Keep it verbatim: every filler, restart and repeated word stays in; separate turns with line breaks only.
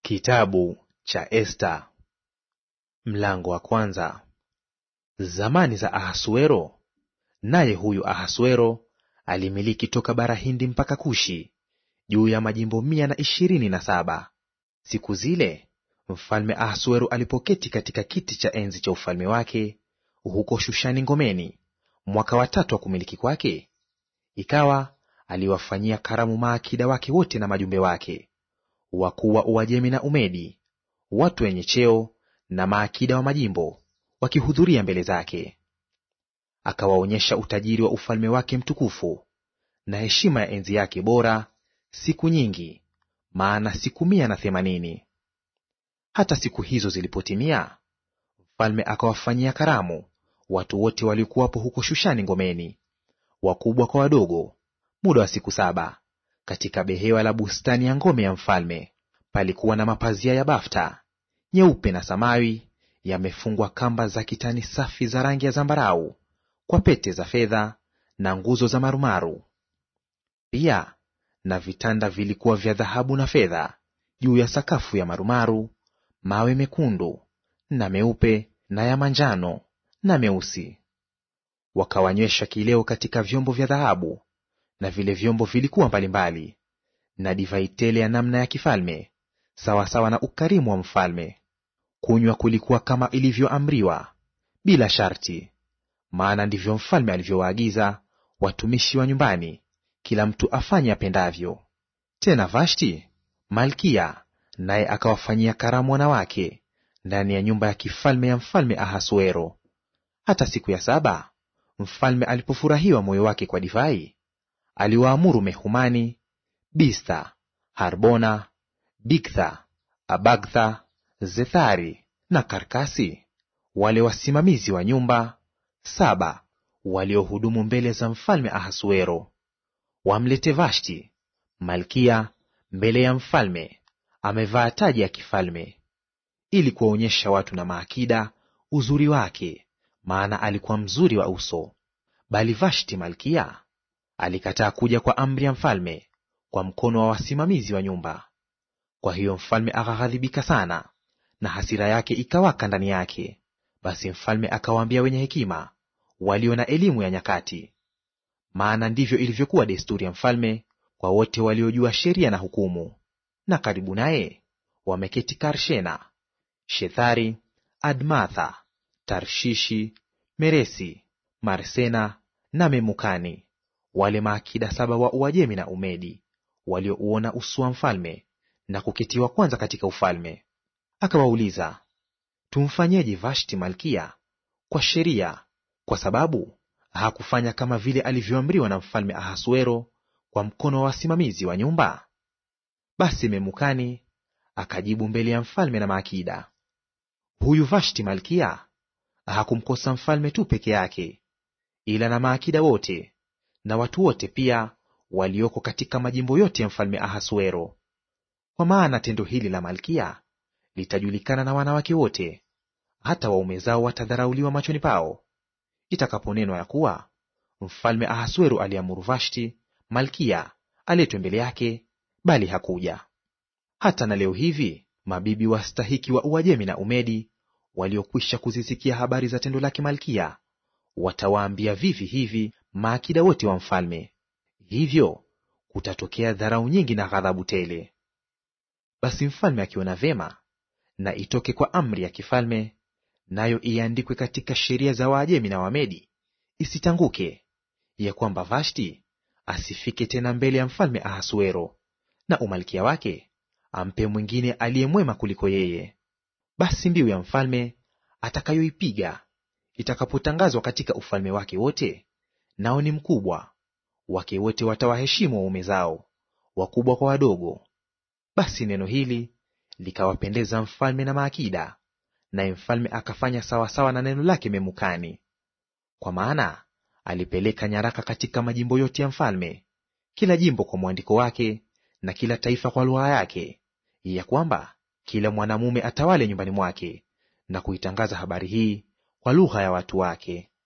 Kitabu cha Esta mlango wa kwanza. Zamani za Ahasuero, naye huyu Ahasuero alimiliki toka bara Hindi mpaka Kushi, juu ya majimbo mia na ishirini na saba. Siku zile mfalme Ahasuero alipoketi katika kiti cha enzi cha ufalme wake huko Shushani ngomeni, mwaka wa tatu wa kumiliki kwake, ikawa aliwafanyia karamu maakida wake wote na majumbe wake, wakuu wa Uajemi na Umedi, watu wenye cheo na maakida wa majimbo, wakihudhuria mbele zake. Akawaonyesha utajiri wa ufalme wake mtukufu na heshima ya enzi yake bora siku nyingi, maana siku mia na themanini. Hata siku hizo zilipotimia, mfalme akawafanyia karamu watu wote waliokuwapo huko Shushani ngomeni, wakubwa kwa wadogo, muda wa siku saba, katika behewa la bustani ya ngome ya mfalme. Palikuwa na mapazia ya bafta nyeupe na samawi, yamefungwa kamba za kitani safi za rangi ya zambarau, kwa pete za fedha na nguzo za marumaru. Pia na vitanda vilikuwa vya dhahabu na fedha juu ya sakafu ya marumaru, mawe mekundu na meupe na ya manjano na meusi. Wakawanywesha kileo katika vyombo vya dhahabu, na vile vyombo vilikuwa mbalimbali, na divai tele ya namna ya kifalme, sawasawa na ukarimu wa mfalme. Kunywa kulikuwa kama ilivyoamriwa, bila sharti, maana ndivyo mfalme alivyowaagiza watumishi wa nyumbani, kila mtu afanye apendavyo. Tena Vashti malkia naye akawafanyia karamu wanawake ndani ya nyumba ya kifalme ya mfalme Ahasuero. Hata siku ya saba, mfalme alipofurahiwa moyo wake kwa divai, aliwaamuru Mehumani, Bista, Harbona, Bigtha, Abagtha, Zethari na Karkasi, wale wasimamizi wa nyumba saba waliohudumu mbele za mfalme Ahasuero, wamlete Vashti malkia mbele ya mfalme, amevaa taji ya kifalme, ili kuwaonyesha watu na maakida uzuri wake, maana alikuwa mzuri wa uso. Bali Vashti malkia alikataa kuja kwa amri ya mfalme, kwa mkono wa wasimamizi wa nyumba. Kwa hiyo mfalme akaghadhibika sana, na hasira yake ikawaka ndani yake. Basi mfalme akawaambia wenye hekima, walio na elimu ya nyakati, maana ndivyo ilivyokuwa desturi ya mfalme kwa wote waliojua sheria na hukumu. Na karibu naye wameketi Karshena, Shethari, Admatha, Tarshishi, Meresi, Marsena na Memukani, wale maakida saba wa Uajemi na Umedi, waliouona uso wa mfalme na kuketiwa kwanza katika ufalme. Akawauliza, tumfanyeje Vashti malkia kwa sheria, kwa sababu hakufanya kama vile alivyoamriwa na mfalme Ahasuero kwa mkono wa wasimamizi wa nyumba? Basi Memukani akajibu mbele ya mfalme na maakida, huyu Vashti malkia hakumkosa mfalme tu peke yake, ila na maakida wote na watu wote pia walioko katika majimbo yote ya mfalme Ahasuero. Kwa maana tendo hili la malkia litajulikana na wanawake wote, hata waume zao watadharauliwa machoni pao, itakaponenwa ya kuwa mfalme Ahasuero aliamuru Vashti malkia aletwe mbele yake, bali hakuja. Hata na leo hivi mabibi wastahiki wa Uajemi na Umedi, waliokwisha kuzisikia habari za tendo lake malkia, watawaambia vivi hivi maakida wote wa mfalme. Hivyo kutatokea dharau nyingi na ghadhabu tele. Basi mfalme akiona vema, na itoke kwa amri ya kifalme, nayo iandikwe katika sheria za Waajemi na Wamedi, isitanguke, ya kwamba Vashti asifike tena mbele ya mfalme Ahasuero, na umalkia wake ampe mwingine aliye mwema kuliko yeye. Basi mbiu ya mfalme atakayoipiga itakapotangazwa katika ufalme wake wote, nao ni mkubwa, wake wote watawaheshimu waume zao, wakubwa kwa wadogo. Basi neno hili likawapendeza mfalme na maakida, naye mfalme akafanya sawasawa na neno lake Memukani. Kwa maana alipeleka nyaraka katika majimbo yote ya mfalme, kila jimbo kwa mwandiko wake, na kila taifa kwa lugha yake, ya kwamba kila mwanamume atawale nyumbani mwake, na kuitangaza habari hii kwa lugha ya watu wake.